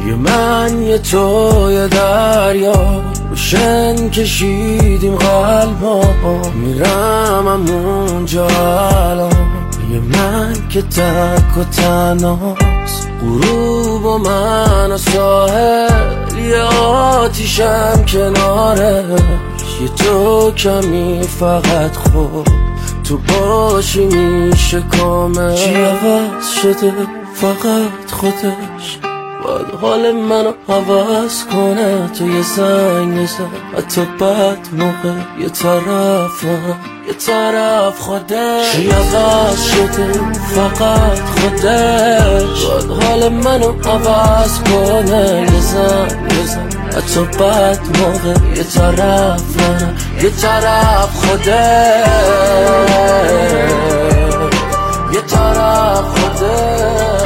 یه من یه تو یه دریا روشن کشیدیم قلبا، میرم همونجا الان. یه من که تک و تنهاست، غروب و من و ساحل، یه آتیشم کنارش، یه تو کمی فقط خوب تو باشی میشه کامل. چی عوض شده فقط خودش باید حال منو عوض کنه. تو یه زنگ بزن حتی بد موقع، یه طرف خودش. چی عوض شده فقط خودش باید حال منو عوض کنه. یه زنگ بزن حتی بد موقع، یه طرف خودش، یه طرف خودش.